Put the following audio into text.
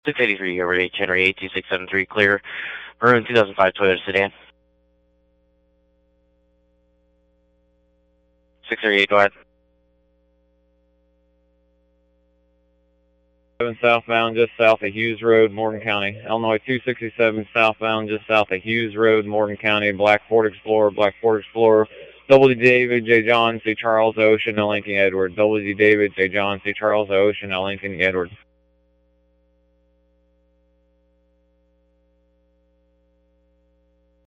683, over 8, Henry 82673, clear. Maroon 2005 Toyota sedan. 638, go ahead. Southbound, just south of Hughes Road, Morgan County. Illinois 267 southbound, just south of Hughes Road, Morgan County. Black Ford Explorer, W. David, J. John, C. Charles, Ocean, L. Lincoln, Edward. W. David, J. John, C. Charles, Ocean, L. Lincoln, Edward.